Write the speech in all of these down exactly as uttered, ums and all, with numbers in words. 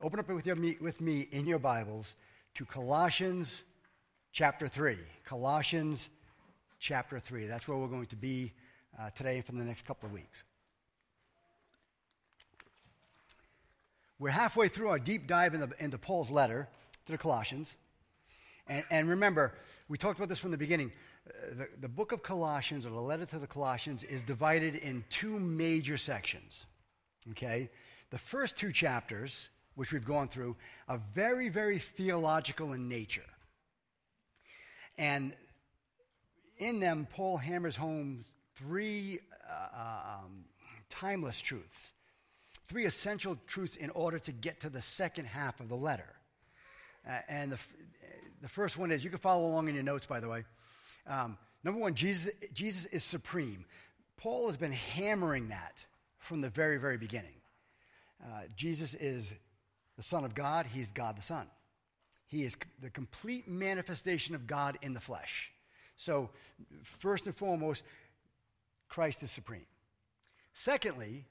open up with, your, with me in your Bibles to Colossians chapter three. Colossians chapter three. That's where we're going to be uh, today for the next couple of weeks. We're halfway through our deep dive into, into Paul's letter to the Colossians. And, and remember, we talked about this from the beginning. Uh, the, the book of Colossians, or the letter to the Colossians, is divided in two major sections. Okay? The first two chapters, which we've gone through, are very, very theological in nature. And in them, Paul hammers home three uh, um, timeless truths. Three essential truths in order to get to the second half of the letter. Uh, and the, the first one is, you can follow along in your notes, by the way. Um, number one, Jesus, Jesus is supreme. Paul has been hammering that from the very, very beginning. Uh, Jesus is the Son of God. He's God the Son. He is the complete manifestation of God in the flesh. So, first and foremost, Christ is supreme. Secondly,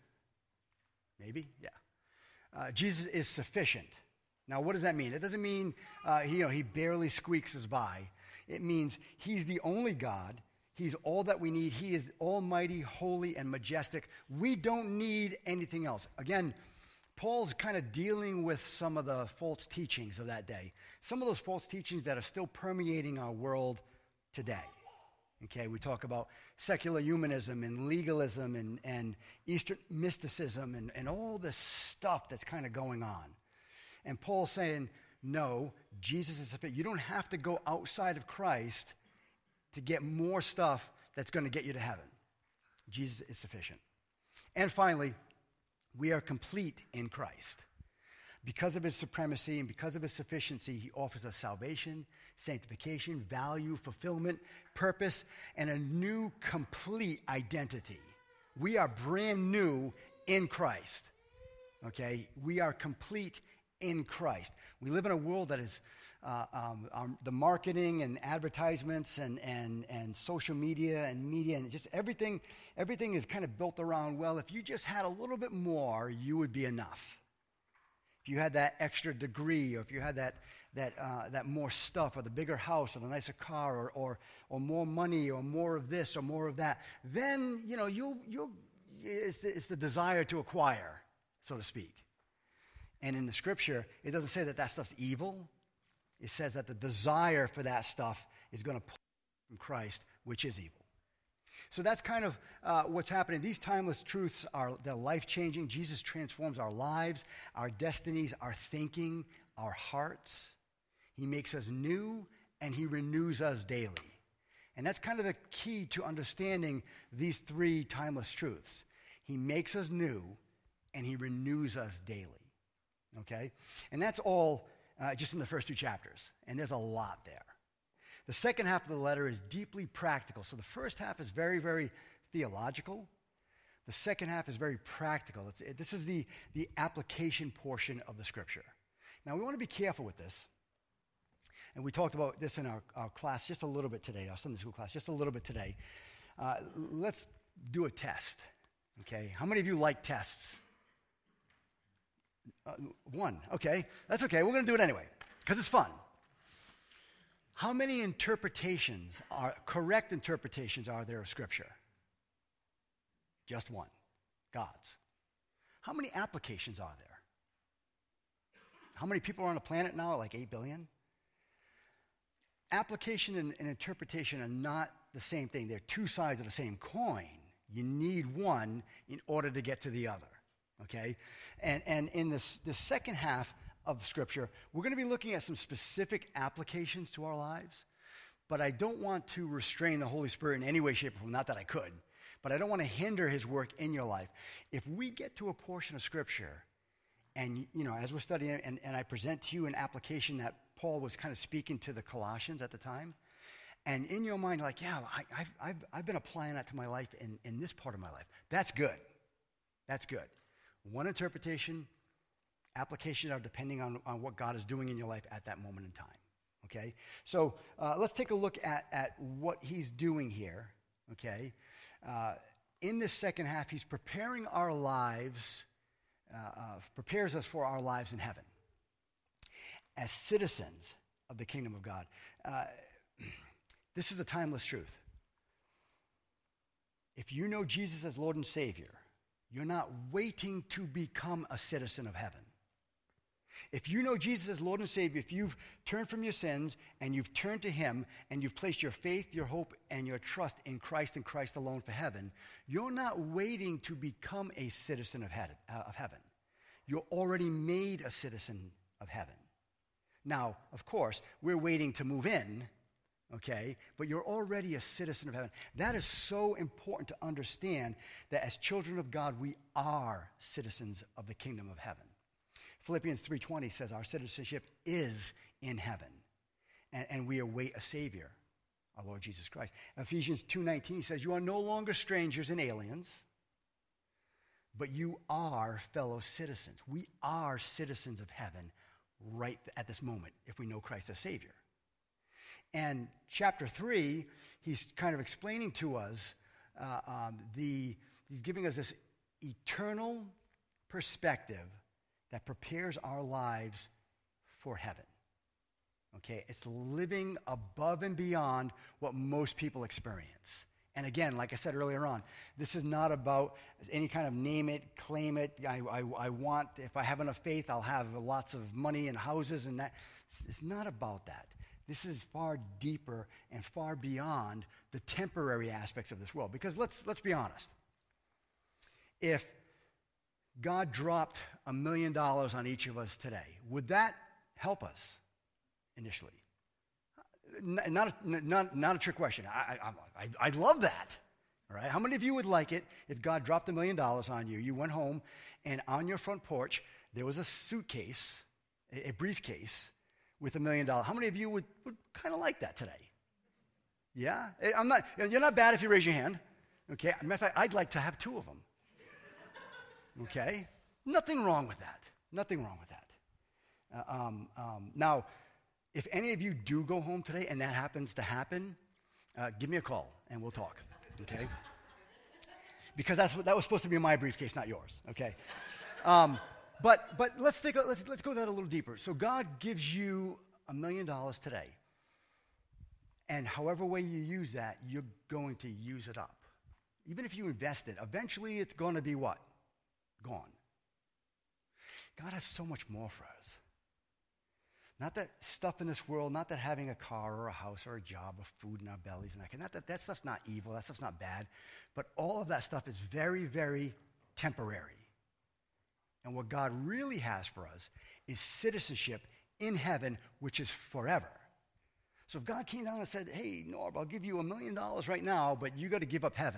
maybe, yeah. Uh, Jesus is sufficient. Now, what does that mean? It doesn't mean uh, he, you know, he barely squeaks us by. It means he's the only God. He's all that we need. He is almighty, holy, and majestic. We don't need anything else. Again, Paul's kind of dealing with some of the false teachings of that day. Some of those false teachings that are still permeating our world today. Okay, we talk about secular humanism and legalism and, and Eastern mysticism and, and all this stuff that's kind of going on. And Paul's saying, no, Jesus is sufficient. You don't have to go outside of Christ to get more stuff that's going to get you to heaven. Jesus is sufficient. And finally, we are complete in Christ. Because of his supremacy and because of his sufficiency, he offers us salvation, sanctification, value, fulfillment, purpose, and a new complete identity. We are brand new in Christ. Okay? We are complete in Christ. We live in a world that is uh, um, um, the marketing and advertisements and, and, and social media and media and just everything, everything is kind of built around, well, if you just had a little bit more, you would be enough. If you had that extra degree, or if you had that that uh, that more stuff, or the bigger house, or the nicer car, or or or more money, or more of this, or more of that, then you know you'll you'll it's the, it's the desire to acquire, so to speak. And in the Scripture, it doesn't say that that stuff's evil. It says that the desire for that stuff is going to pull from Christ, which is evil. So that's kind of uh, what's happening. These timeless truths are they're life-changing. Jesus transforms our lives, our destinies, our thinking, our hearts. He makes us new, and he renews us daily. And that's kind of the key to understanding these three timeless truths. He makes us new, and he renews us daily. Okay? And that's all uh, just in the first two chapters. And there's a lot there. The second half of the letter is deeply practical. So the first half is very, very theological. The second half is very practical. It's, it, this is the, the application portion of the Scripture. Now, we want to be careful with this. And we talked about this in our, our class just a little bit today, our Sunday school class, just a little bit today. Uh, let's do a test, okay? How many of you like tests? Uh, one, okay. That's okay. We're going to do it anyway because it's fun. How many interpretations, are correct interpretations are there of Scripture? Just one, God's. How many applications are there? How many people are on the planet now? Like eight billion? Application and, and interpretation are not the same thing. They're two sides of the same coin. You need one in order to get to the other, okay? And, and in this, the second half of Scripture, we're going to be looking at some specific applications to our lives, but I don't want to restrain the Holy Spirit in any way, shape, or form. Not that I could, but I don't want to hinder his work in your life. If we get to a portion of Scripture, and, you know, as we're studying, and, and I present to you an application that Paul was kind of speaking to the Colossians at the time, and in your mind, like, yeah, I, I've, I've, I've been applying that to my life in, in this part of my life. That's good. That's good. One interpretation, application are depending on, on what God is doing in your life at that moment in time, okay? So uh, let's take a look at, at what he's doing here, okay? Uh, in this second half, he's preparing our lives, uh, uh, prepares us for our lives in heaven, as citizens of the kingdom of God. Uh, this is a timeless truth. If you know Jesus as Lord and Savior, you're not waiting to become a citizen of heaven. If you know Jesus as Lord and Savior, if you've turned from your sins and you've turned to him and you've placed your faith, your hope, and your trust in Christ and Christ alone for heaven, you're not waiting to become a citizen of heaven. Uh, of heaven. You're already made a citizen of heaven. Now, of course, we're waiting to move in, okay? But you're already a citizen of heaven. That is so important to understand that as children of God, we are citizens of the kingdom of heaven. Philippians three twenty says our citizenship is in heaven, and, and we await a Savior, our Lord Jesus Christ. Ephesians two nineteen says you are no longer strangers and aliens, but you are fellow citizens. We are citizens of heaven right at this moment if we know Christ as Savior. And chapter three, he's kind of explaining to us, uh, um, the he's giving us this eternal perspective that prepares our lives for heaven. Okay, it's living above and beyond what most people experience. And again, like I said earlier on, this is not about any kind of name it, claim it. I, I, I want, if I have enough faith, I'll have lots of money and houses and that. It's not about that. This is far deeper and far beyond the temporary aspects of this world. Because let's let's be honest. If God dropped a million dollars on each of us today, would that help us initially? Not a, not, not a trick question. I, I, I, I'd love that. All right? How many of you would like it if God dropped a million dollars on you? You went home, and on your front porch, there was a suitcase, a, a briefcase, with a million dollars. How many of you would, would kind of like that today? Yeah? I'm not, you're not bad if you raise your hand. Okay? As a matter of fact, I'd like to have two of them. Okay? Nothing wrong with that. Nothing wrong with that. Uh, um, um, now, if any of you do go home today and that happens to happen, uh, give me a call and we'll talk. Okay? Because that's what, that was supposed to be my briefcase, not yours. Okay? Um, but but let's take a, let's let's go that a little deeper. So God gives you a million dollars today, and however way you use that, you're going to use it up. Even if you invest it, eventually it's going to be what? Gone. God has so much more for us. Not that stuff in this world, not that having a car or a house or a job or food in our bellies, and that, not that, that stuff's not evil, that stuff's not bad, but all of that stuff is very, very temporary. And what God really has for us is citizenship in heaven, which is forever. So if God came down and said, hey, Norb, I'll give you a million dollars right now, but you got to give up heaven.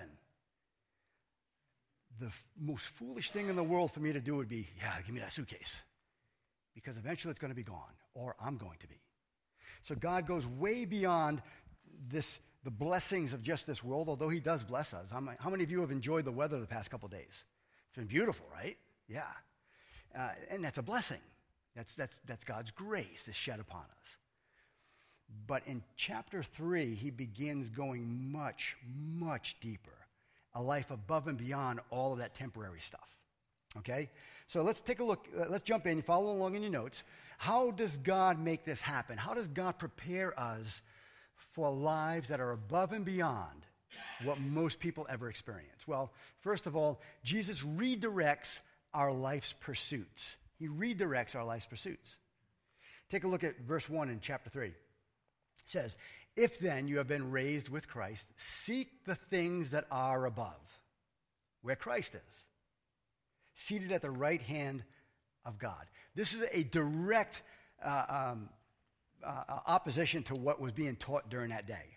The f- most foolish thing in the world for me to do would be, yeah, give me that suitcase. Because eventually it's going to be gone, or I'm going to be. So God goes way beyond this, the blessings of just this world, although he does bless us. How many, how many of you have enjoyed the weather the past couple days? It's been beautiful, right? Yeah. Uh, and that's a blessing. That's, that's, that's God's grace is shed upon us. But in chapter three, he begins going much, much deeper. A life above and beyond all of that temporary stuff. Okay? So let's take a look. Uh, let's jump in. Follow along in your notes. How does God make this happen? How does God prepare us for lives that are above and beyond what most people ever experience? Well, first of all, Jesus redirects our life's pursuits. He redirects our life's pursuits. Take a look at verse one in chapter three. It says, if then you have been raised with Christ, seek the things that are above, where Christ is, seated at the right hand of God. This is a direct uh, um, uh, opposition to what was being taught during that day.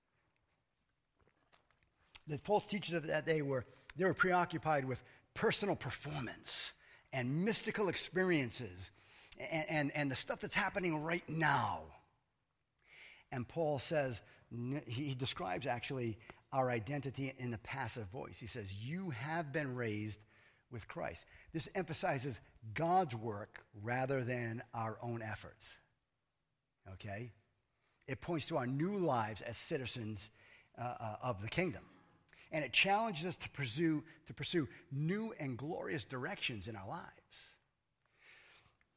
The false teachers of that day were, they were preoccupied with personal performance and mystical experiences and, and, and the stuff that's happening right now. And Paul says, he describes actually our identity in the passive voice. He says, you have been raised with Christ. This emphasizes God's work rather than our own efforts. Okay? It points to our new lives as citizens uh, uh, of the kingdom. And it challenges us to pursue, to pursue new and glorious directions in our lives.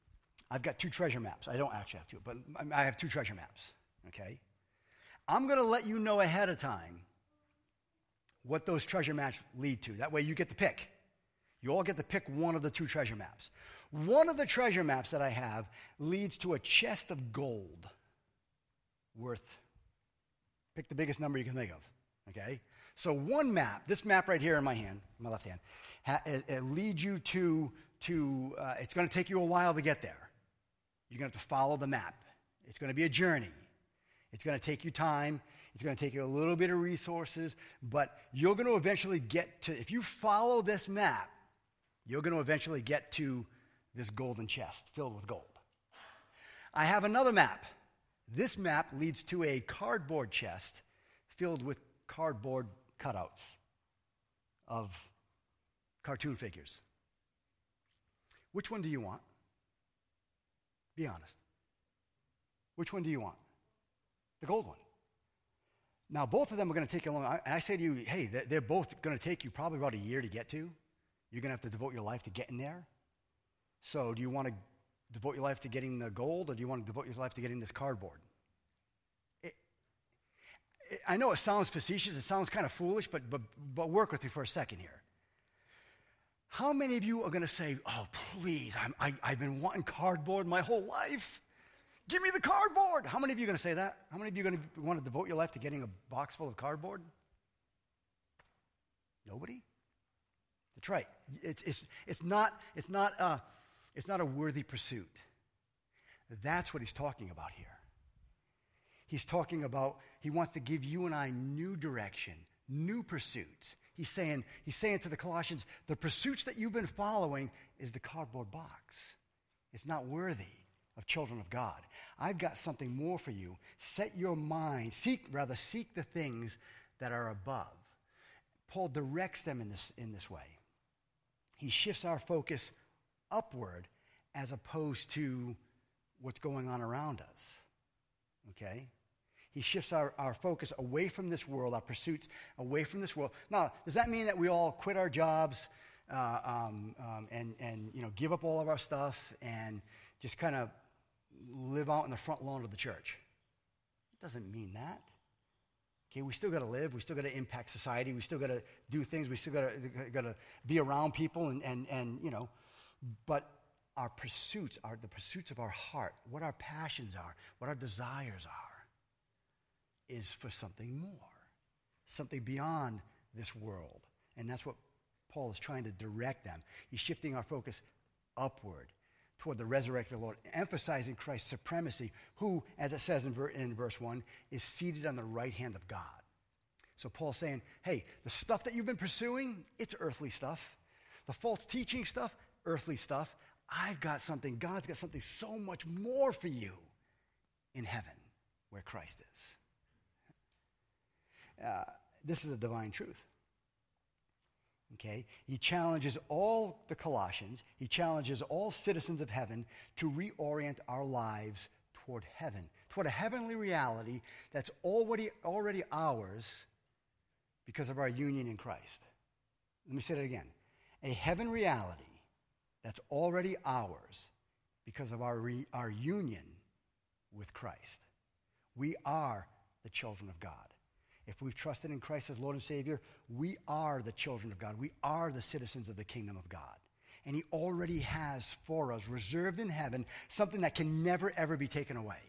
I've got two treasure maps. I don't actually have two, but I have two treasure maps, okay? I'm going to let you know ahead of time what those treasure maps lead to. That way you get to pick. You all get to pick one of the two treasure maps. One of the treasure maps that I have leads to a chest of gold worth, pick the biggest number you can think of, okay? So one map, this map right here in my hand, my left hand, ha- it, it leads you to, to uh, it's going to take you a while to get there. You're going to have to follow the map. It's going to be a journey. It's going to take you time. It's going to take you a little bit of resources, but you're going to eventually get to, if you follow this map, you're going to eventually get to this golden chest filled with gold. I have another map. This map leads to a cardboard chest filled with cardboard cutouts of cartoon figures. Which one do you want? Be honest. Which one do you want? The gold one. Now, both of them are going to take you long. I, I say to you, hey, they're, they're both going to take you probably about a year to get to. You're going to have to devote your life to getting there. So do you want to devote your life to getting the gold, or do you want to devote your life to getting this cardboard? It, it, I know it sounds facetious. It sounds kind of foolish, but, but, but work with me for a second here. How many of you are going to say, oh, please, I'm, I, I've been wanting cardboard my whole life. Give me the cardboard. How many of you are going to say that? How many of you are going to want to devote your life to getting a box full of cardboard? Nobody? That's right. It's, it's, it's, not, it's, not a, it's not a worthy pursuit. That's what he's talking about here. He's talking about, he wants to give you and I new direction, new pursuits. He's saying, he's saying to the Colossians, the pursuits that you've been following is the cardboard box. It's not worthy of children of God. I've got something more for you. Set your mind, seek, rather seek the things that are above. Paul directs them in this, in this way. He shifts our focus upward as opposed to what's going on around us. Okay? He shifts our, our focus away from this world, our pursuits away from this world. Now, does that mean that we all quit our jobs uh, um, um, and, and you know, give up all of our stuff and just kind of live out in the front lawn of the church? It doesn't mean that. Okay, we still got to live. We still got to impact society. We still got to do things. We still got to got to be around people, and and and you know. But our pursuits are the pursuits of our heart. What our passions are, what our desires are, is for something more, something beyond this world, and that's what Paul is trying to direct them. He's shifting our focus upward toward the resurrected Lord, emphasizing Christ's supremacy, who, as it says in, ver- in verse one, is seated on the right hand of God. So Paul's saying, hey, the stuff that you've been pursuing, it's earthly stuff. The false teaching stuff, earthly stuff. I've got something, God's got something so much more for you in heaven, where Christ is. Uh, this is a divine truth. Okay, he challenges all the Colossians, he challenges all citizens of heaven to reorient our lives toward heaven, toward a heavenly reality that's already, already ours because of our union in Christ. Let me say that again. A heaven reality that's already ours because of our, re, our union with Christ. We are the children of God. If we've trusted in Christ as Lord and Savior, we are the children of God. We are the citizens of the kingdom of God. And he already has for us, reserved in heaven, something that can never, ever be taken away.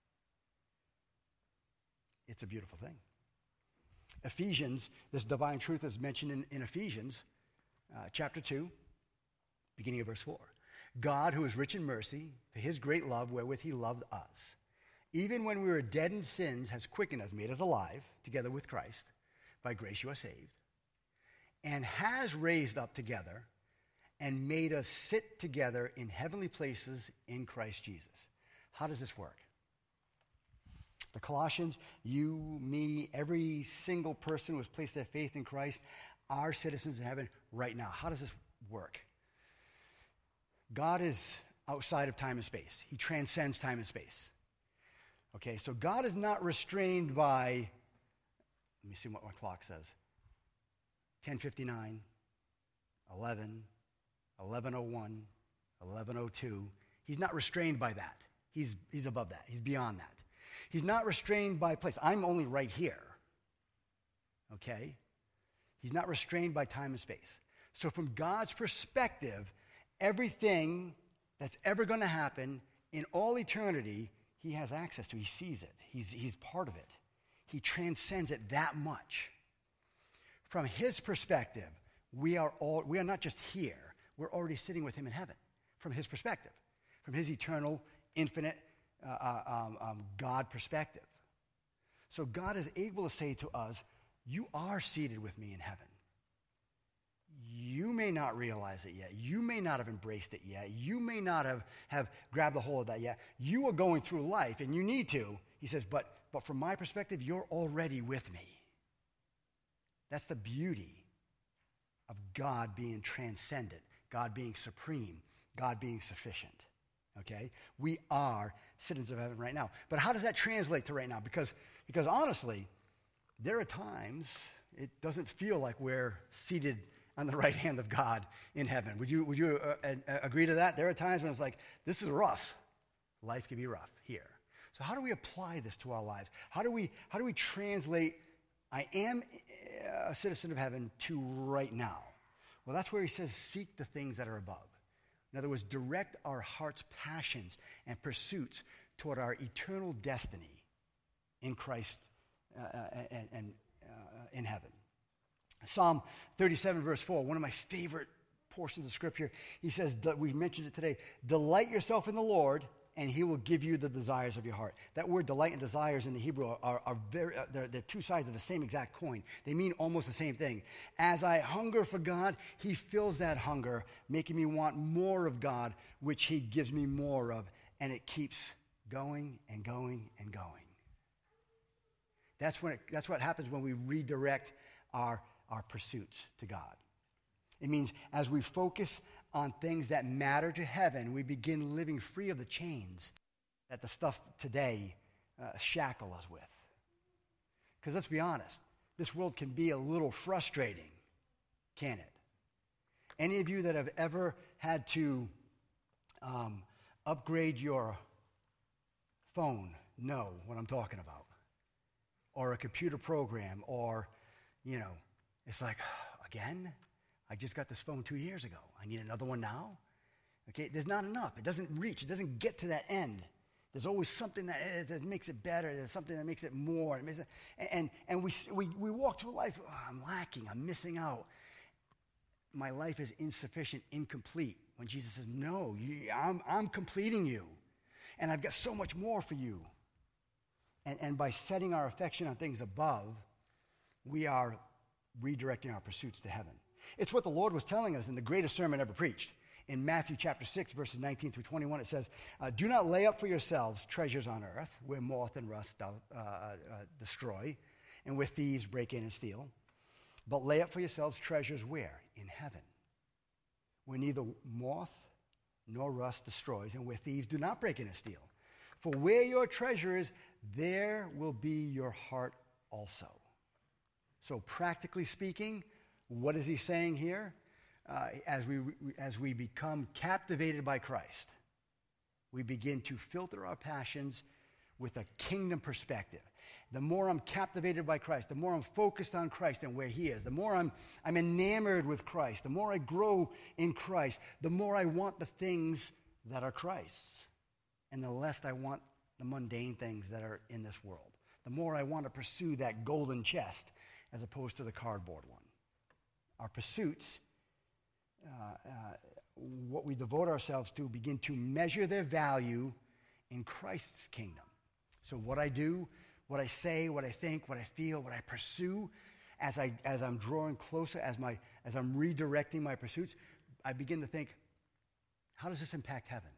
It's a beautiful thing. Ephesians, this divine truth is mentioned in, in Ephesians uh, chapter two, beginning of verse four. God, who is rich in mercy, for his great love wherewith he loved us, even when we were dead in sins, has quickened us, made us alive, together with Christ. By grace you are saved. And has raised up together and made us sit together in heavenly places in Christ Jesus. How does this work? The Colossians, you, me, every single person who has placed their faith in Christ, are citizens in heaven right now. How does this work? God is outside of time and space. He transcends time and space. Okay, so God is not restrained by, let me see what my clock says, ten fifty-nine, eleven, eleven oh one, eleven oh two. He's not restrained by that. He's, he's above that. He's beyond that. He's not restrained by place. I'm only right here. Okay? He's not restrained by time and space. So from God's perspective, everything that's ever going to happen in all eternity, he has access to. He sees it. He's, he's part of it. He transcends it that much. From his perspective, we are all, we are not just here. We're already sitting with him in heaven. From his perspective. From his eternal, infinite uh, um, um, God perspective. So God is able to say to us, you are seated with me in heaven. You may not realize it yet. You may not have embraced it yet. You may not have, have grabbed the hold of that yet. You are going through life, and you need to. He says, but, but from my perspective, you're already with me. That's the beauty of God being transcendent, God being supreme, God being sufficient. Okay? We are citizens of heaven right now. But how does that translate to right now? Because, because honestly, there are times it doesn't feel like we're seated on the right hand of God in heaven. Would you, would you uh, uh, agree to that? There are times when it's like, this is rough. Life can be rough here. So how do we apply this to our lives? How do we, how do we translate, I am a citizen of heaven, to right now? Well, that's where he says, seek the things that are above. In other words, direct our heart's passions and pursuits toward our eternal destiny in Christ uh, and, and uh, in heaven. Psalm thirty-seven, verse four, one of my favorite portions of Scripture. He says, we mentioned it today, delight yourself in the Lord, and he will give you the desires of your heart. That word delight and desires in the Hebrew are, are very, they're, they're two sides of the same exact coin. They mean almost the same thing. As I hunger for God, he fills that hunger, making me want more of God, which he gives me more of, and it keeps going and going and going. That's when it, that's what happens when we redirect our, our pursuits to God. It means as we focus on things that matter to heaven, we begin living free of the chains that the stuff today uh, shackle us with. Because let's be honest, this world can be a little frustrating, can it? Any of you that have ever had to um, upgrade your phone know what I'm talking about. Or a computer program, or, you know, it's like, again? I just got this phone two years ago. I need another one now? Okay, there's not enough. It doesn't reach. It doesn't get to that end. There's always something that, uh, that makes it better. There's something that makes it more. It makes it, and and we, we, we walk through life, oh, I'm lacking. I'm missing out. My life is insufficient, incomplete. When Jesus says, no, you, I'm, I'm completing you. And I've got so much more for you. And, and by setting our affection on things above, we are redirecting our pursuits to heaven. It's what the Lord was telling us in the greatest sermon ever preached. In Matthew chapter six, verses nineteen through twenty-one, it says, uh, do not lay up for yourselves treasures on earth, where moth and rust uh, uh, destroy, and where thieves break in and steal. But lay up for yourselves treasures where? In heaven, where neither moth nor rust destroys, and where thieves do not break in and steal. For where your treasure is, there will be your heart also. So practically speaking, what is he saying here? Uh, as we as we become captivated by Christ, we begin to filter our passions with a kingdom perspective. The more I'm captivated by Christ, the more I'm focused on Christ and where he is, the more I'm, I'm enamored with Christ, the more I grow in Christ, the more I want the things that are Christ's, and the less I want the mundane things that are in this world. The more I want to pursue that golden chest as opposed to the cardboard one. Our pursuits, uh, uh, what we devote ourselves to, begin to measure their value in Christ's kingdom. So what I do, what I say, what I think, what I feel, what I pursue, as, I, as I'm drawing closer, as, my, as I'm redirecting my pursuits, I begin to think, how does this impact heaven?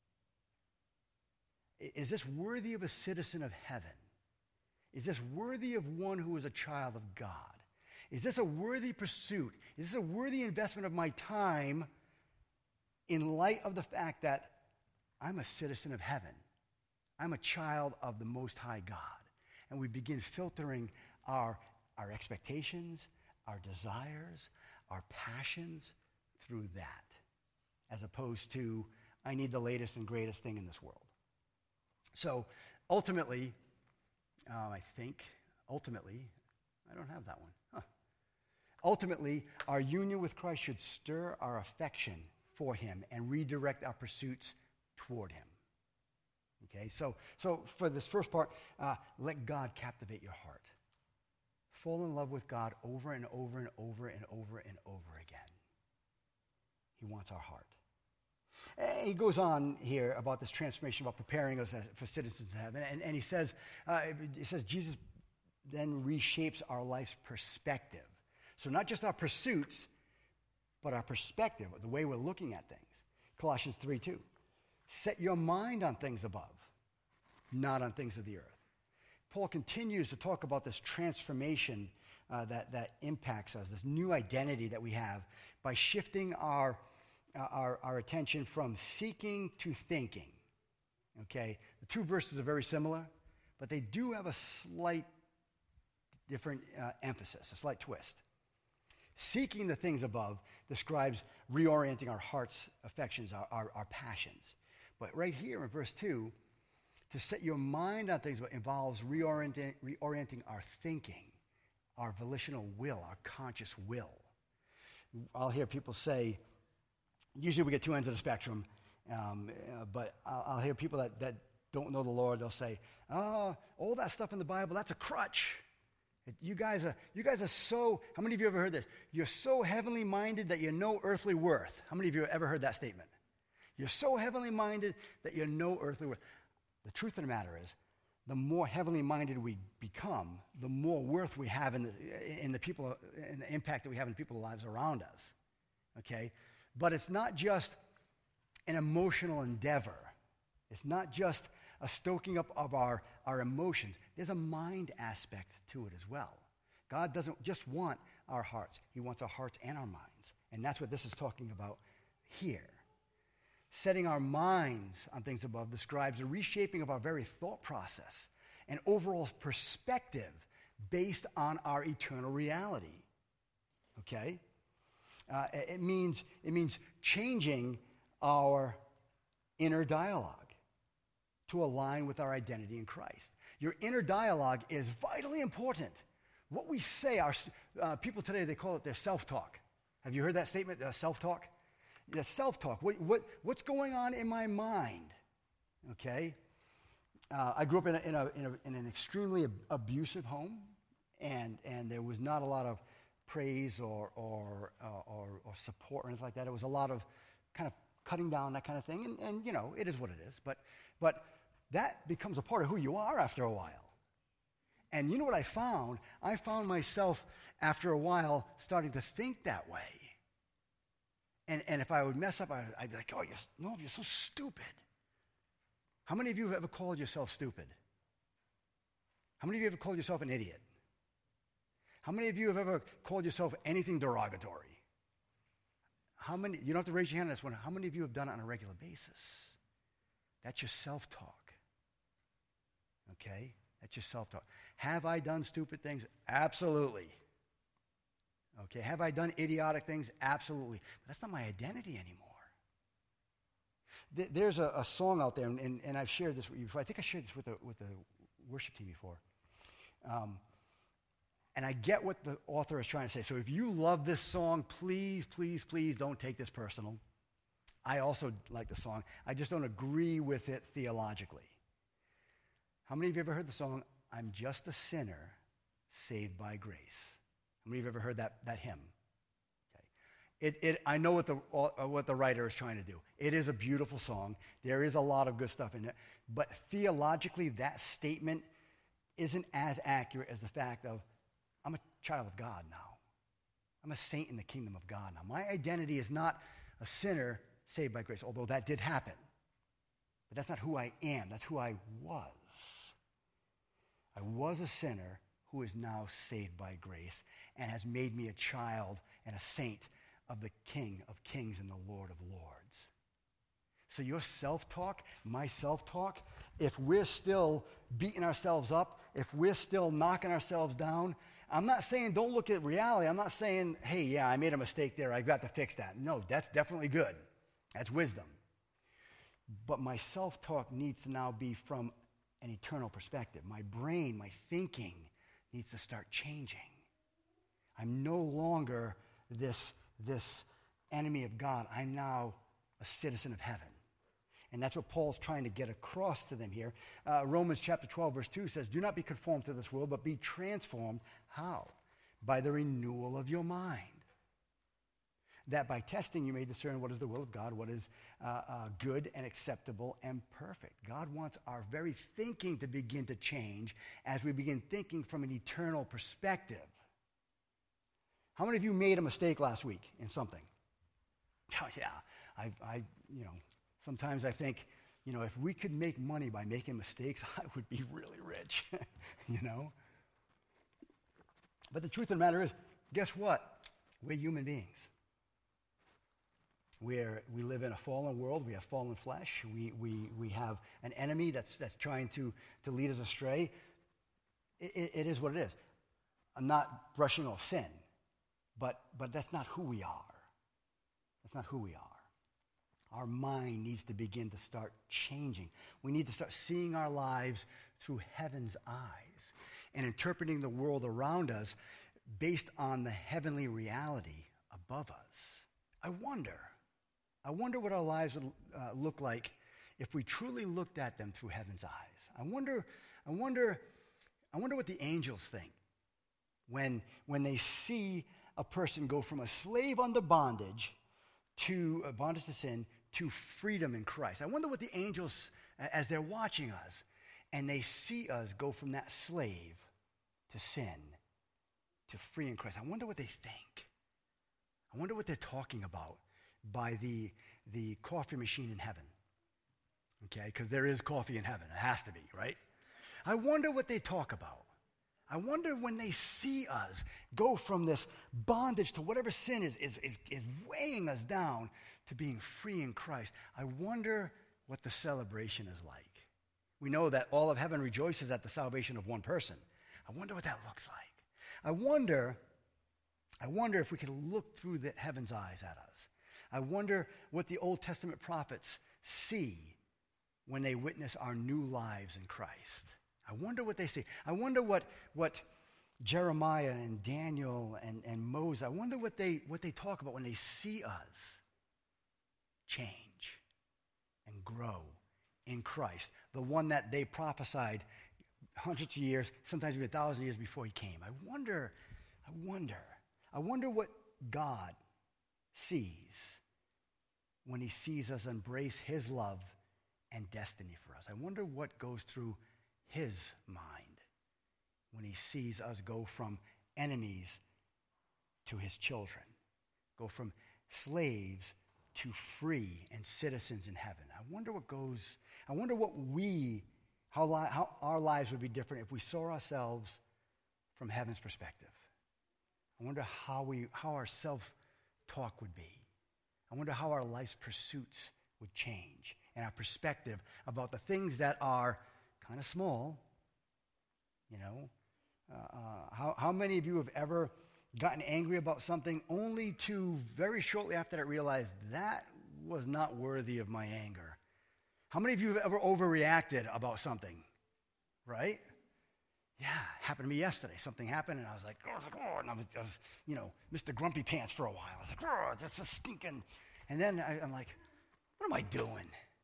Is this worthy of a citizen of heaven? Is this worthy of one who is a child of God? Is this a worthy pursuit? Is this a worthy investment of my time in light of the fact that I'm a citizen of heaven? I'm a child of the Most High God. And we begin filtering our, our expectations, our desires, our passions through that, as opposed to I need the latest and greatest thing in this world. So ultimately, uh, I think, ultimately, I don't have that one. Huh. Ultimately, our union with Christ should stir our affection for him and redirect our pursuits toward him. Okay, so so for this first part, uh, let God captivate your heart. Fall in love with God over and over and over and over and over again. He wants our heart. And he goes on here about this transformation, about preparing us as, for citizens of heaven, and, and he says, uh, he says Jesus then reshapes our life's perspective. So not just our pursuits, but our perspective, the way we're looking at things. Colossians three two. Set your mind on things above, not on things of the earth. Paul continues to talk about this transformation uh, that, that impacts us, this new identity that we have by shifting our, uh, our, our attention from seeking to thinking. Okay? The two verses are very similar, but they do have a slight different uh, emphasis, a slight twist. Seeking the things above describes reorienting our heart's affections, our, our, our passions. But right here in verse two, to set your mind on things involves reorienting, reorienting our thinking, our volitional will, our conscious will. I'll hear people say, usually we get two ends of the spectrum, um, uh, but I'll, I'll hear people that, that don't know the Lord, they'll say, oh, all that stuff in the Bible, that's a crutch. You guys are you guys are so, how many of you ever heard this? You're so heavenly minded that you're no earthly worth. How many of you have ever heard that statement? You're so heavenly minded that you're no earthly worth. The truth of the matter is, the more heavenly minded we become, the more worth we have in the, in the people, in the impact that we have in people's lives around us. Okay? But it's not just an emotional endeavor. It's not just a stoking up of our, our emotions. There's a mind aspect to it as well. God doesn't just want our hearts. He wants our hearts and our minds. And that's what this is talking about here. Setting our minds on things above describes a reshaping of our very thought process and overall perspective based on our eternal reality. Okay? Uh, it means, it means changing our inner dialogue to align with our identity in Christ. Your inner dialogue is vitally important. What we say, our uh, people today, they call it their self-talk. Have you heard that statement, uh, self-talk? The self-talk. What, what, what's going on in my mind? Okay? Uh, I grew up in, a, in, a, in, a, in an extremely ab- abusive home, and, and there was not a lot of praise or, or, uh, or, or support or anything like that. It was a lot of kind of cutting down, that kind of thing. And, and you know, it is what it is. But, but that becomes a part of who you are after a while. And you know what I found? I found myself, after a while, starting to think that way. And, and if I would mess up, I'd, I'd be like, oh, you're, no, you're so stupid. How many of you have ever called yourself stupid? How many of you have ever called yourself an idiot? How many of you have ever called yourself anything derogatory? How many, you don't have to raise your hand on this one. How many of you have done it on a regular basis? That's your self-talk. Okay? That's your self-talk. Have I done stupid things? Absolutely. Okay, have I done idiotic things? Absolutely. But that's not my identity anymore. Th- there's a, a song out there, and, and, and I've shared this with you before. I think I shared this with the, with the worship team before. Um, and I get what the author is trying to say. So if you love this song, please, please, please don't take this personal. I also like the song. I just don't agree with it theologically. How many of you ever heard the song, I'm just a sinner saved by grace? How many of you have ever heard that, that hymn? Okay. It, it, I know what the, uh, what the writer is trying to do. It is a beautiful song. There is a lot of good stuff in it. But theologically, that statement isn't as accurate as the fact of, I'm a child of God now. I'm a saint in the kingdom of God now. My identity is not a sinner saved by grace, although that did happen. But that's not who I am. That's who I was. I was a sinner who is now saved by grace and has made me a child and a saint of the King of kings and the Lord of lords. So your self-talk, my self-talk, if we're still beating ourselves up, if we're still knocking ourselves down, I'm not saying don't look at reality. I'm not saying, hey, yeah, I made a mistake there. I've got to fix that. No, that's definitely good. That's wisdom. but my self-talk needs to now be from an eternal perspective. My brain, my thinking needs to start changing. I'm no longer this, this enemy of God. I'm now a citizen of heaven. And that's what Paul's trying to get across to them here. Uh, Romans chapter twelve, verse two says, do not be conformed to this world, but be transformed. How? By the renewal of your mind. That by testing you may discern what is the will of God, what is uh, uh, good and acceptable and perfect. God wants our very thinking to begin to change as we begin thinking from an eternal perspective. How many of you made a mistake last week in something? Oh, yeah. I, I, you know, sometimes I think, you know, if we could make money by making mistakes, I would be really rich, you know? But the truth of the matter is, guess what? We're human beings. We're, we live in a fallen world. We have fallen flesh. We, we, we have an enemy that's, that's trying to, to lead us astray. It, it, it is what it is. I'm not brushing off sin, but, but that's not who we are. That's not who we are. Our mind needs to begin to start changing. We need to start seeing our lives through heaven's eyes and interpreting the world around us based on the heavenly reality above us. I wonder, I wonder what our lives would uh, look like if we truly looked at them through heaven's eyes. I wonder, I wonder, I wonder what the angels think when, when they see a person go from a slave under bondage to uh, bondage to sin to freedom in Christ. I wonder what the angels, as they're watching us, and they see us go from that slave to sin to free in Christ. I wonder what they think. I wonder what they're talking about by the, the coffee machine in heaven. Okay, because there is coffee in heaven. It has to be, right? I wonder what they talk about. I wonder when they see us go from this bondage to whatever sin is, is, is, is weighing us down to being free in Christ. I wonder what the celebration is like. We know that all of heaven rejoices at the salvation of one person. I wonder what that looks like. I wonder, I wonder if we can look through the heaven's eyes at us. I wonder what the Old Testament prophets see when they witness our new lives in Christ. I wonder what they see. I wonder what, what Jeremiah and Daniel and, and Moses, I wonder what they, what they talk about when they see us change and grow in Christ, the one that they prophesied hundreds of years, sometimes even a thousand years before he came. I wonder, I wonder, I wonder what God sees when he sees us embrace his love and destiny for us. I wonder what goes through his mind when he sees us go from enemies to his children, go from slaves to free and citizens in heaven. I wonder what goes, I wonder what we, how, li- how our lives would be different if we saw ourselves from heaven's perspective. I wonder how we, how our self-talk would be. I wonder how our life's pursuits would change and our perspective about the things that are kind of small, you know. Uh, uh, how, how many of you have ever gotten angry about something only to very shortly after that realize that was not worthy of my anger? How many of you have ever overreacted about something, right? Yeah, happened to me yesterday. Something happened, and I was like, oh, oh and I was, I was, you know, Mister Grumpy Pants for a while. I was like, oh, that's a stinking. And then I, I'm like, what am I doing?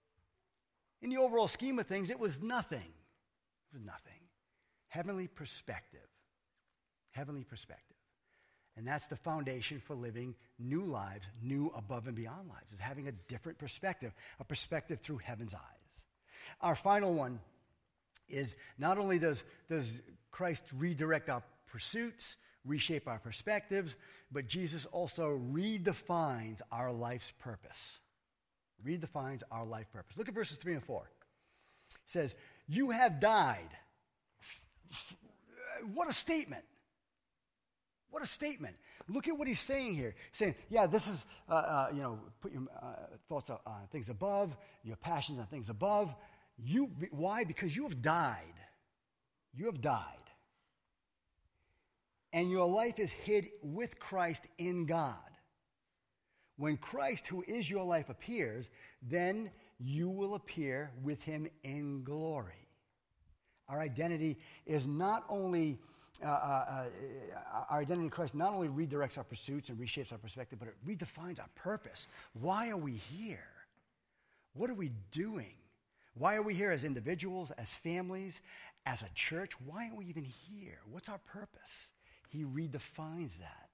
In the overall scheme of things, it was nothing. It was nothing. Heavenly perspective. Heavenly perspective. And that's the foundation for living new lives, new above and beyond lives, is having a different perspective, a perspective through heaven's eyes. Our final one is not only does, does Christ redirect our pursuits, reshape our perspectives, but Jesus also redefines our life's purpose. Redefines our life purpose. Look at verses three and four. It says, you have died. What a statement. What a statement. Look at what he's saying here. He's saying, yeah, this is, uh, uh, you know, put your uh, thoughts on things above, your passions on things above. You, why? Because you have died. You have died. And your life is hid with Christ in God. When Christ, who is your life, appears, then you will appear with him in glory. Our identity is not only, uh, uh, uh, our identity in Christ not only redirects our pursuits and reshapes our perspective, but it redefines our purpose. Why are we here? What are we doing? Why are we here as individuals, as families, as a church? Why are we even here? What's our purpose? He redefines that.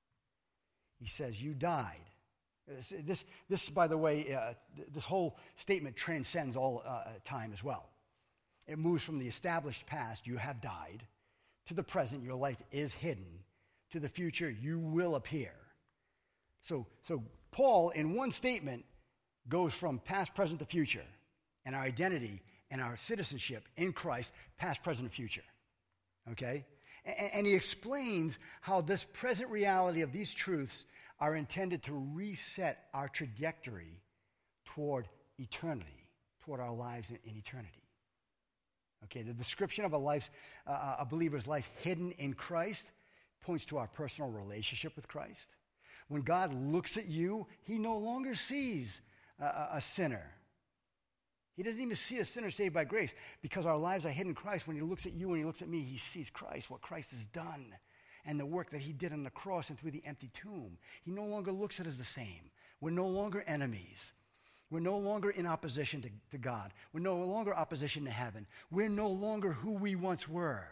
He says, you died. This, this, this by the way, uh, this whole statement transcends all uh, time as well. It moves from the established past, you have died, to the present, your life is hidden, to the future, you will appear. So, so Paul, in one statement, goes from past, present to future, and our identity and our citizenship in Christ, past, present, and future. Okay? And, and he explains how this present reality of these truths are intended to reset our trajectory toward eternity, toward our lives in, in eternity. Okay, the description of a life's, uh, a believer's life hidden in Christ points to our personal relationship with Christ. When God looks at you, he no longer sees a, a sinner. He doesn't even see a sinner saved by grace because our lives are hidden in Christ. When he looks at you and he looks at me, he sees Christ, what Christ has done, and the work that he did on the cross and through the empty tomb. He no longer looks at us the same. We're no longer enemies. We're no longer in opposition to, to God. We're no longer opposition to heaven. We're no longer who we once were.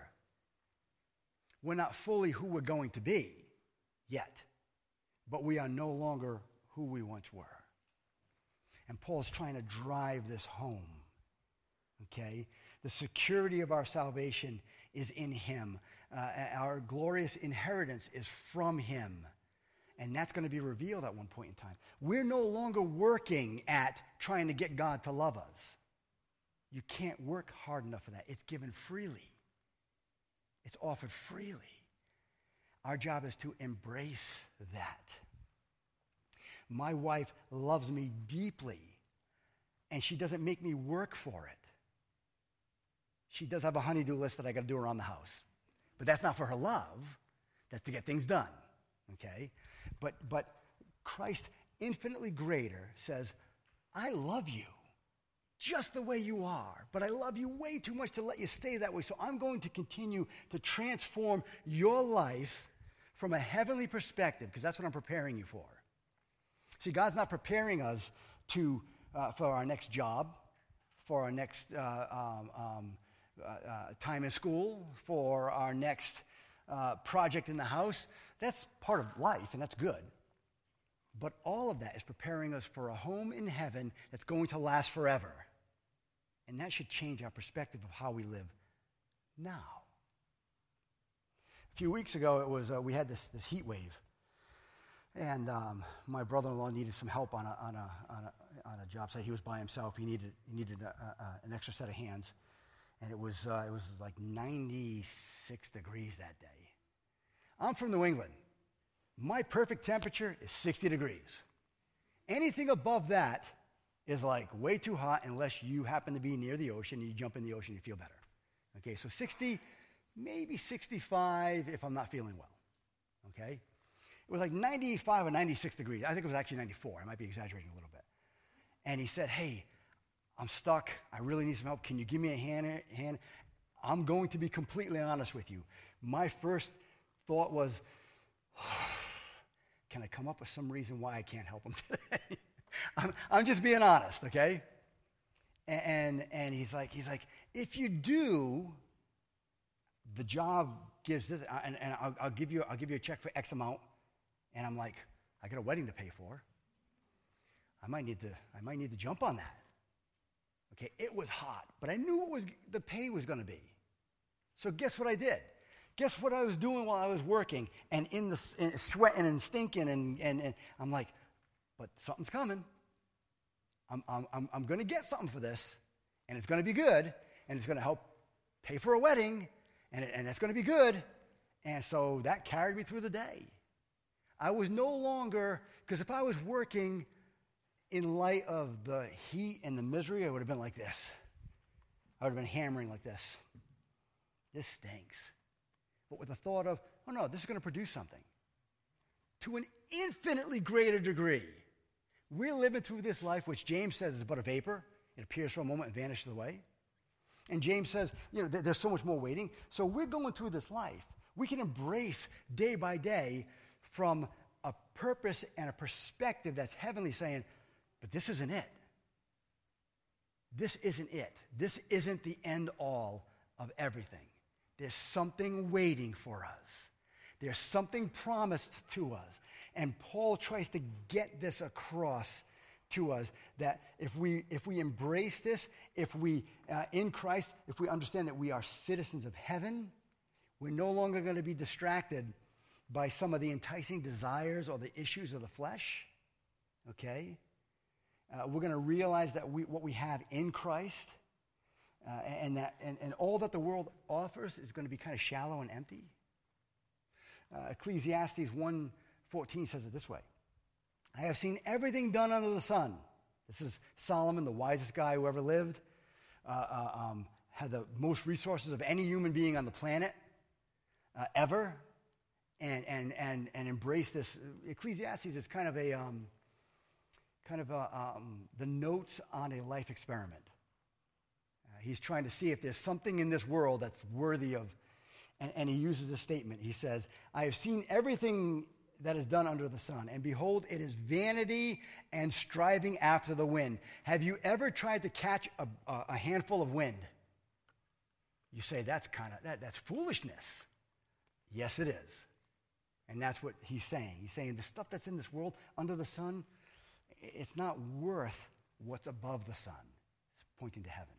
We're not fully who we're going to be yet, but we are no longer who we once were. And Paul's trying to drive this home, okay? The security of our salvation is in him. Uh, our glorious inheritance is from him. And that's going to be revealed at one point in time. We're no longer working at trying to get God to love us. You can't work hard enough for that. It's given freely. It's offered freely. Our job is to embrace that. My wife loves me deeply, and she doesn't make me work for it. She does have a honey-do list that I got to do around the house. But that's not for her love. That's to get things done. Okay? But, but Christ, infinitely greater, says, I love you just the way you are, but I love you way too much to let you stay that way, so I'm going to continue to transform your life from a heavenly perspective, because that's what I'm preparing you for. See, God's not preparing us to uh, for our next job, for our next uh, um, um, uh, uh, time in school, for our next uh, project in the house. That's part of life, and that's good. But all of that is preparing us for a home in heaven that's going to last forever. And that should change our perspective of how we live now. A few weeks ago, it was uh, we had this, this heat wave. And um, my brother-in-law needed some help on a, on, a, on, a, on a job site. He was by himself. He needed, he needed a, a, an extra set of hands. And it was, uh, it was like ninety-six degrees that day. I'm from New England. My perfect temperature is sixty degrees. Anything above that is like way too hot unless you happen to be near the ocean. You jump in the ocean, you feel better. Okay, so sixty, maybe sixty-five if I'm not feeling well. Okay? It was like ninety-five or ninety-six degrees. I think it was actually ninety-four. I might be exaggerating a little bit. And he said, hey, I'm stuck. I really need some help. Can you give me a hand? hand? I'm going to be completely honest with you. My first thought was, can I come up with some reason why I can't help him today? I'm, I'm just being honest, okay? And, and and he's like, he's like, if you do, the job gives this, and, and I'll, I'll give you, I'll give you a check for X amount. And I'm like, I got a wedding to pay for. I might need to, I might need to jump on that. Okay, it was hot, but I knew it was the pay was going to be. So guess what I did? Guess what I was doing while I was working and in the in, sweating and stinking and, and and I'm like, but something's coming. I'm I'm I'm, I'm going to get something for this, and it's going to be good, and it's going to help pay for a wedding, and it, and it's going to be good, and so that carried me through the day. I was no longer, because if I was working in light of the heat and the misery, I would have been like this. I would have been hammering like this. This stinks. But with the thought of, oh no, this is going to produce something. To an infinitely greater degree. We're living through this life, which James says is but a vapor. It appears for a moment and vanishes away. And James says, you know, th- there's so much more waiting. So we're going through this life. We can embrace day by day from a purpose and a perspective that's heavenly, saying, but this isn't it. This isn't it. This isn't the end all of everything. There's something waiting for us. There's something promised to us. And Paul tries to get this across to us, that if we if we embrace this, if we, uh, in Christ, if we understand that we are citizens of heaven, we're no longer going to be distracted by some of the enticing desires or the issues of the flesh, okay? Uh, we're going to realize that we, what we have in Christ, uh, and that and, and all that the world offers is going to be kind of shallow and empty. Uh, Ecclesiastes one fourteen says it this way: I have seen everything done under the sun. This is Solomon, the wisest guy who ever lived, uh, uh, um, had the most resources of any human being on the planet uh, ever, and and and and embraced this. Ecclesiastes is kind of a um, kind of a, um, the notes on a life experiment. Uh, he's trying to see if there's something in this world that's worthy of, and, and he uses this statement. He says, I have seen everything that is done under the sun, and behold, it is vanity and striving after the wind. Have you ever tried to catch a, a, a handful of wind? You say, that's kind of, that, that's foolishness. Yes, it is. And that's what he's saying. He's saying the stuff that's in this world under the sun, it's not worth what's above the sun. It's pointing to heaven.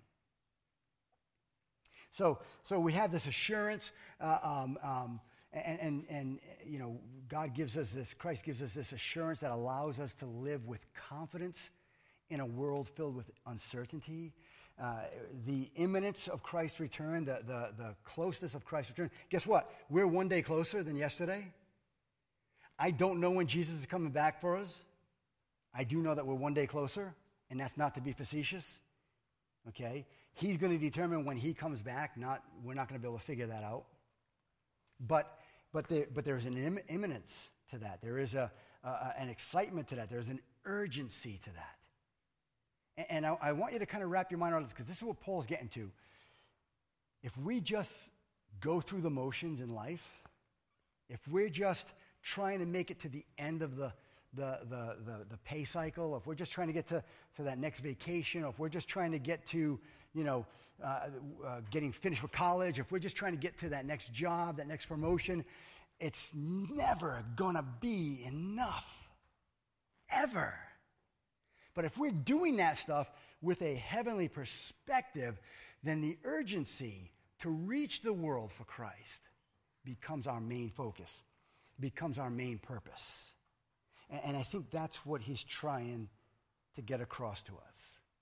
So, so we have this assurance, uh, um, um, and, and, and, you know, God gives us this, Christ gives us this assurance that allows us to live with confidence in a world filled with uncertainty. Uh, the imminence of Christ's return, the, the, the closeness of Christ's return. Guess what? We're one day closer than yesterday. I don't know when Jesus is coming back for us. I do know that we're one day closer, and that's not to be facetious, okay? He's going to determine when he comes back. Not we're not going to be able to figure that out. But but there, but there's an im- imminence to that. There is a, uh, an excitement to that. There's an urgency to that. And, and I, I want you to kind of wrap your mind around this, because this is what Paul's getting to. If we just go through the motions in life, if we're just trying to make it to the end of the The, the, the, the pay cycle, if we're just trying to get to, to that next vacation, or if we're just trying to get to, you know, uh, uh, getting finished with college, if we're just trying to get to that next job, that next promotion, it's never going to be enough. Ever. But if we're doing that stuff with a heavenly perspective, then the urgency to reach the world for Christ becomes our main focus, becomes our main purpose. And I think that's what he's trying to get across to us.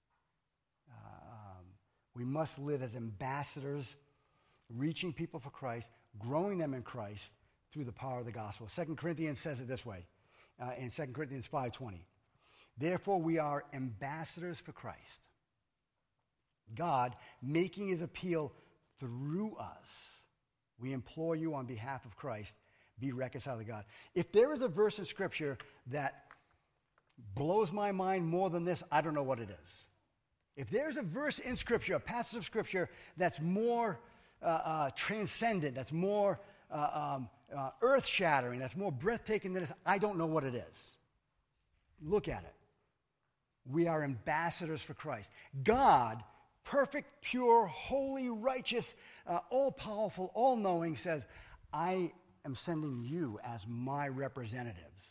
Um, we must live as ambassadors, reaching people for Christ, growing them in Christ through the power of the gospel. Second Corinthians says it this way, uh, in Second Corinthians five twenty. Therefore we are ambassadors for Christ, God making his appeal through us. We implore you on behalf of Christ, be reconciled to God. If there is a verse in Scripture that blows my mind more than this, I don't know what it is. If there's a verse in Scripture, a passage of Scripture that's more uh, uh, transcendent, that's more uh, um, uh, earth-shattering, that's more breathtaking than this, I don't know what it is. Look at it. We are ambassadors for Christ. God, perfect, pure, holy, righteous, uh, all-powerful, all-knowing, says, I am sending you as my representatives.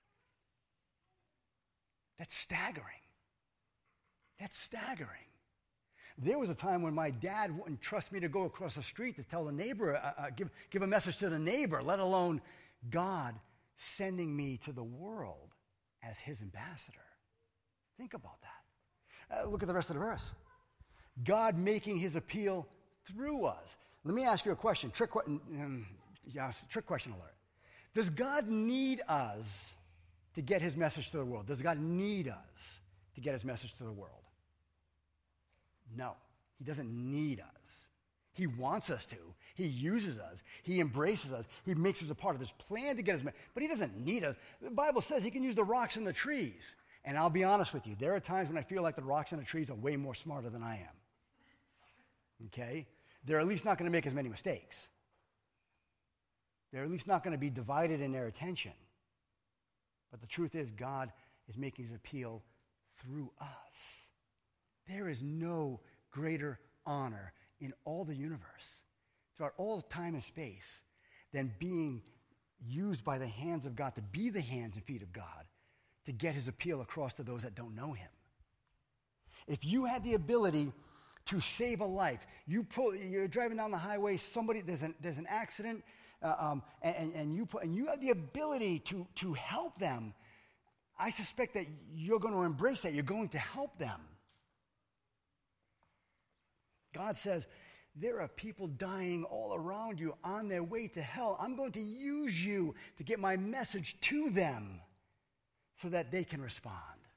That's staggering. That's staggering. There was a time when my dad wouldn't trust me to go across the street to tell the neighbor, uh, uh, give, give a message to the neighbor, let alone God sending me to the world as his ambassador. Think about that. Uh, look at the rest of the verse. God making his appeal through us. Let me ask you a question. Trick question. Um, Yeah, trick question alert. Does God need us to get his message to the world? Does God need us to get his message to the world? No, he doesn't need us. He wants us to. He uses us. He embraces us. He makes us a part of his plan to get his message. But he doesn't need us. The Bible says he can use the rocks and the trees. And I'll be honest with you, there are times when I feel like the rocks and the trees are way more smarter than I am. Okay? They're at least not going to make as many mistakes. They're at least not going to be divided in their attention. But the truth is, God is making his appeal through us. There is no greater honor in all the universe, throughout all time and space, than being used by the hands of God, to be the hands and feet of God, to get his appeal across to those that don't know him. If you had the ability to save a life, you pull, you're driving down the highway, somebody, there's an, there's an accident, uh, um, and, and, you put, and you have the ability to, to help them, I suspect that you're going to embrace that. You're going to help them. God says, there are people dying all around you on their way to hell. I'm going to use you to get my message to them so that they can respond.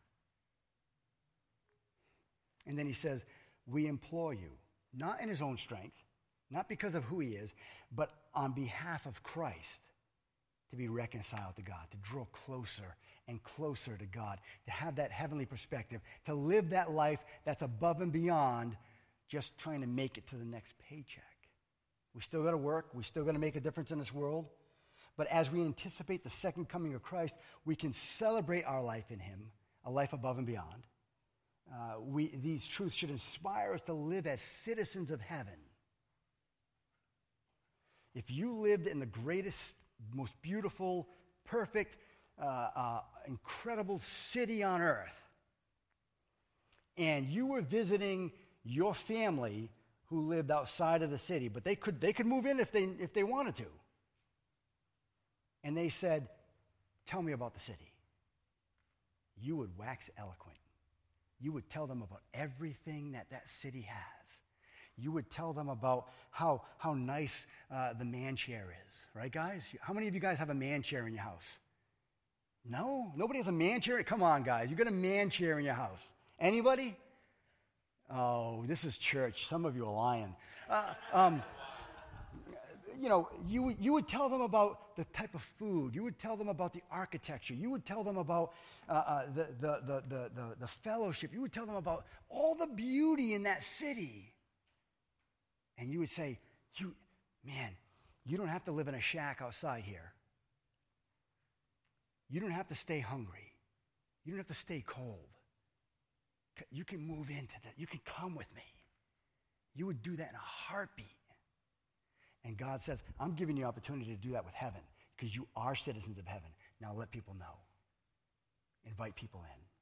And then he says, we implore you, not in his own strength, not because of who he is, but on behalf of Christ, to be reconciled to God, to draw closer and closer to God, to have that heavenly perspective, to live that life that's above and beyond just trying to make it to the next paycheck. We still got to work. We still got to make a difference in this world. But as we anticipate the second coming of Christ, we can celebrate our life in him, a life above and beyond. Uh, we, these truths should inspire us to live as citizens of heaven. If you lived in the greatest, most beautiful, perfect, uh, uh, incredible city on earth, and you were visiting your family who lived outside of the city, but they could they could move in if they if they wanted to. And they said, tell me about the city. You would wax eloquent. You would tell them about everything that that city has. You would tell them about how how nice uh, the man chair is. Right, guys? How many of you guys have a man chair in your house? No? Nobody has a man chair? Come on, guys. You got a man chair in your house. Anybody? Oh, this is church. Some of you are lying. Uh, um, you know, you, you would tell them about the type of food. You would tell them about the architecture. You would tell them about uh, uh, the, the, the, the, the, the fellowship. You would tell them about all the beauty in that city. And you would say, "You, man, you don't have to live in a shack outside here. You don't have to stay hungry. You don't have to stay cold. You can move into that. You can come with me." You would do that in a heartbeat. And God says, I'm giving you the opportunity to do that with heaven because you are citizens of heaven. Now let people know. Invite people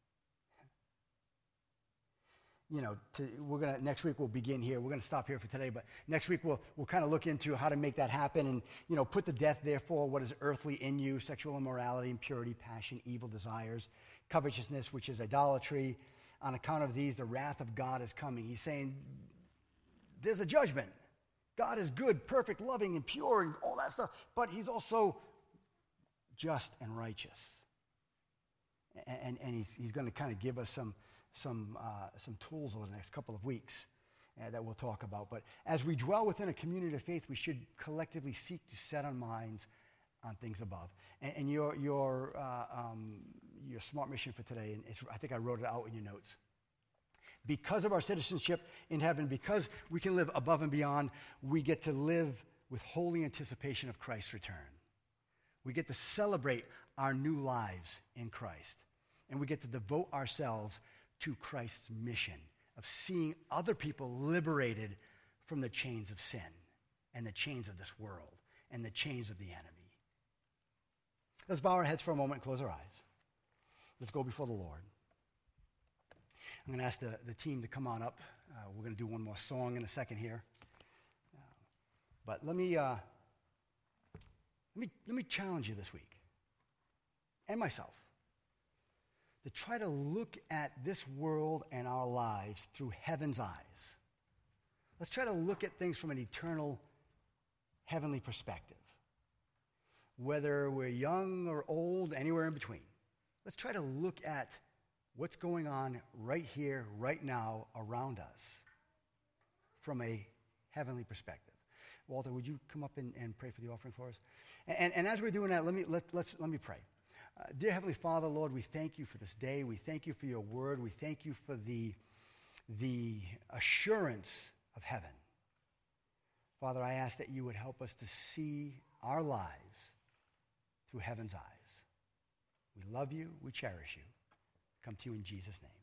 in. You know, to, we're gonna next week we'll begin here. We're gonna stop here for today, but next week we'll we'll kind of look into how to make that happen, and you know, put to death therefore what is earthly in you: sexual immorality, impurity, passion, evil desires, covetousness, which is idolatry. On account of these, the wrath of God is coming. He's saying there's a judgment. God is good, perfect, loving, and pure, and all that stuff, but he's also just and righteous. And, and, and he's, he's going to kind of give us some, some, uh, some tools over the next couple of weeks uh, that we'll talk about. But as we dwell within a community of faith, we should collectively seek to set our minds on things above. And, and your, your, uh, um, your smart mission for today, and it's, I think I wrote it out in your notes. Because of our citizenship in heaven, because we can live above and beyond, we get to live with holy anticipation of Christ's return. We get to celebrate our new lives in Christ. And we get to devote ourselves to Christ's mission of seeing other people liberated from the chains of sin and the chains of this world and the chains of the enemy. Let's bow our heads for a moment and close our eyes. Let's go before the Lord. I'm going to ask the, the team to come on up. Uh, we're going to do one more song in a second here. Uh, but let me, uh, let me, let me challenge you this week, and myself, to try to look at this world and our lives through heaven's eyes. Let's try to look at things from an eternal, heavenly perspective. Whether we're young or old, anywhere in between. Let's try to look at what's going on right here, right now, around us from a heavenly perspective. Walter, would you come up and, and pray for the offering for us? And, and as we're doing that, let me, let, let's, let me pray. Uh, dear Heavenly Father, Lord, we thank you for this day. We thank you for your word. We thank you for the, the assurance of heaven. Father, I ask that you would help us to see our lives through heaven's eyes. We love you. We cherish you. Come to you in Jesus' name.